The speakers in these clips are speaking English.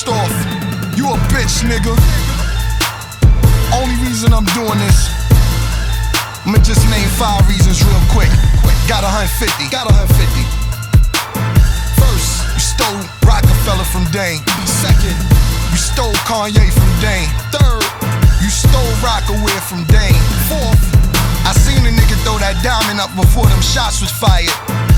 First off, you a bitch, nigga. Only reason I'm doing this, I'ma just name 5 reasons real quick. Got 150. First, you stole Rockefeller from Dame. Second, you stole Kanye from Dame. Third, you stole Rockaway from Dame. Fourth, I seen a nigga throw that diamond up before them shots was fired.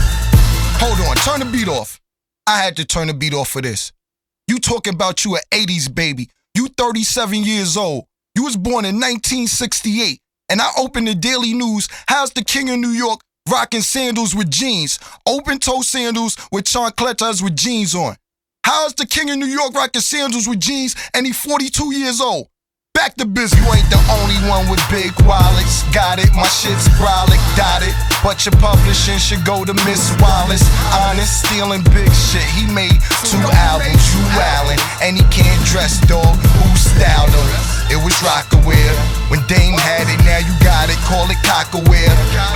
Hold on, turn the beat off. I had to turn the beat off for this. You talking about you an 80s baby. You 37 years old. You was born in 1968. And I opened the Daily News. How's the king of New York rocking sandals with jeans? Open-toe sandals with chancletas with jeans on. How's the king of New York rocking sandals with jeans and he 42 years old? Back to business. You ain't the only one with big wallets. Got it, my shit's brolic, dotted. But your publishing should go to Miss Wallace. Honest, stealing big shit. He made 2 albums, you Allen. And he can't dress, dog. Who styled him? It was Rockaway. When Dame had it, now you got it. Call it Cockaway.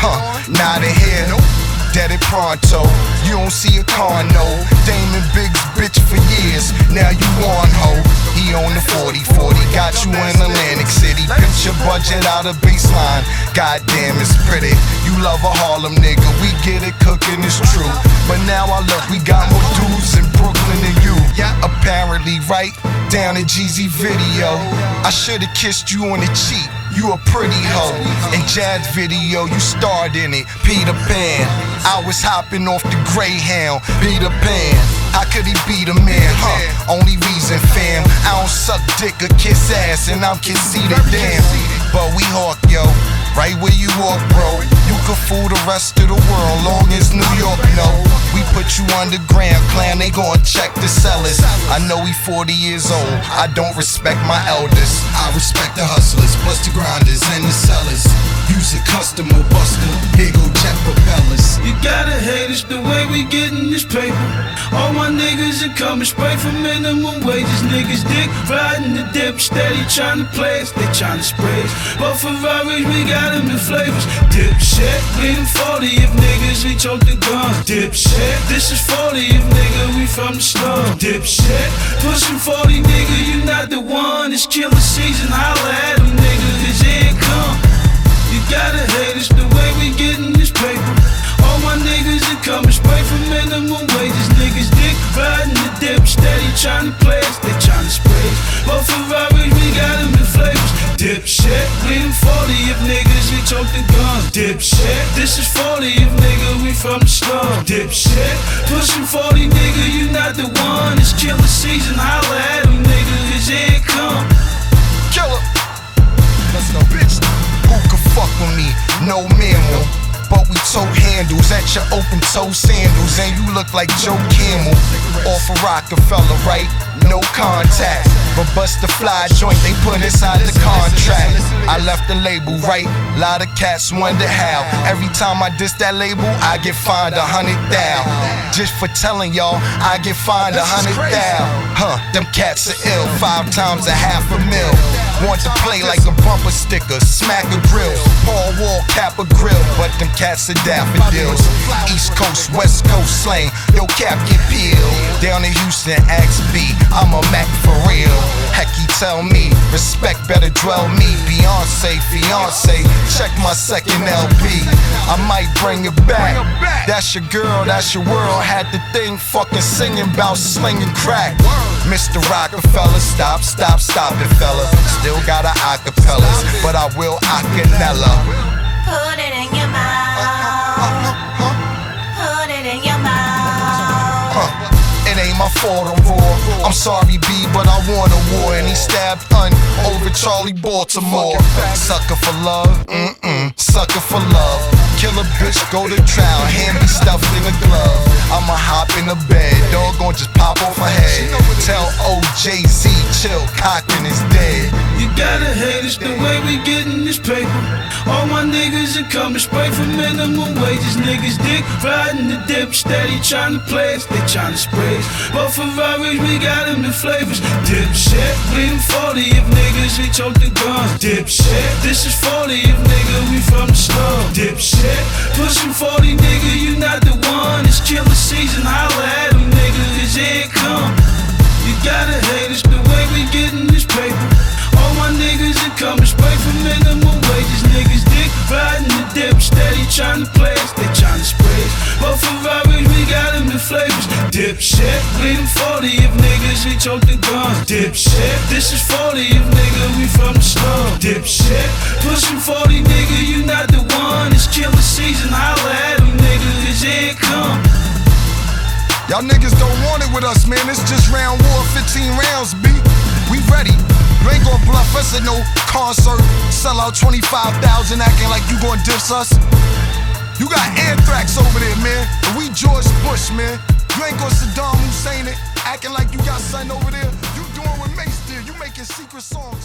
Not in here. Dead it pronto. You don't see a car, no. Dame and Big's bitch for years. Now you on ho. He on the 40-40. Got you in Atlantic City. Pitch your budget out of baseline. Goddamn, it's pretty. You love a Harlem nigga. We get it cooking, it's true. But now I look, we got more dudes in Brooklyn than you. Apparently, right down in Jeezy video. I should've kissed you on the cheek. You a pretty hoe. In Jazz video, you starred in it. Peter Pan. I was hopping off the Greyhound. Peter Pan. How could he be the man? Only reason, fam. I don't suck dick or kiss ass, and I'm conceited, damn. But we hawk, yo. Right where you walk, bro. You can fool the rest of the world, long as New York know. We put you underground, clan, they gon' check the cellars. I know he 40 years old, I don't respect my elders. I respect the hustlers, plus the grinders and the sellers. Use a customer buster, here go jet propellers. You gotta hate us the way we gettin' this paper. All my niggas are coming straight from minimum wages. Niggas dick riding the dip, steady trying to play us, they trying to spray us. But Ferraris, we got them in flavors. Dipshit, we them 40th niggas, we choke the guns. Dipshit, this is 40th nigga, we from the slum. Dipshit, pushing 40 nigga, you not the one. It's killer season, holla at them niggas, it's income. You gotta hate us the way we gettin' this paper. All my niggas are coming straight from minimum wages. Niggas dick riding the dip, steady trying to play us, they trying to spray us. But Ferraris, we got them in flavors. Dipshit, we them 40th niggas, we choke the guns. Dipshit, this is 40th nigga, we from the slum. Dipshit, pushing 40 nigga, you not the one. It's killer season, holla at them nigga, it's income. Killer. That's no bitch. Who can fuck with me? No mammal. But we toe handles at your open toe sandals. And you look like Joe Camel. Off a Rockefeller, right? No contact. But bust the fly joint, they put inside the contract. I left the label, right? Lot of cats wonder how. Every time I diss that label, I get fined 100,000. Just for telling y'all, I get fined 100,000. Them cats are ill, 5 times a $500,000. Want to play like a bumper sticker, smack a grill. Paul Wall, cap a grill, but them cats are daffodils. East Coast, West Coast slang, yo cap get peeled. Down in Houston, ask B, I'm a Mac for real. Heck, he tell me, respect better dwell me. Beyonce, fiance, check my second LP. I might bring it back. That's your girl, that's your world. Had the thing fucking singing about slinging crack. Mr. Rockefeller, stop it, fella. Still got a acapellas, but I will acapella. Put it in your mouth. Put it in your mouth. It ain't my fault I'm raw. I'm sorry, B, but I want a war. And he stabbed over Charlie Baltimore. Sucker for love, sucker for love. Kill a bitch, go to trial, hand me stuffed in a glove. I'ma hop in the bed, dog gon' just pop off her head. Tell OJZ, chill, Cochran is dead. You gotta hate us the way we gettin' this paper. All my niggas are coming straight from minimum wages. Niggas dick riding the dip, steady trying to play us, they trying to spray us. But Ferraris, we got them in flavors. Dipshit, we them 40th niggas, we choke the guns. Dipshit, this is 40th nigga, we from the slum. Dipshit, pushing 40 nigga, you not the one. It's killer season, holla at them nigga, it's income. You gotta hate us the way we getting this paper. All my niggas are coming straight from minimum wages. Niggas dick riding the dip, steady trying to play us, they trying to spray us. But Ferraris, we got them in flavors. Dipshit, we them 40 if niggas, we choke the guns. Dipshit, this is 40 if nigga, we from the slum. Dipshit, pushing 40 nigga, you not the one. It's killer season, holla at them nigga, cause here it come. Y'all niggas don't want it with us, man. It's just round war, 15 rounds, B. We ready. You ain't gon' bluff us at no concert. Sell out 25,000 acting like you gon' diss us. You got anthrax over there, man. And we George Bush, man. You ain't gon' Saddam Hussein it, acting like you got something over there. You doing what Mace did. You making secret songs.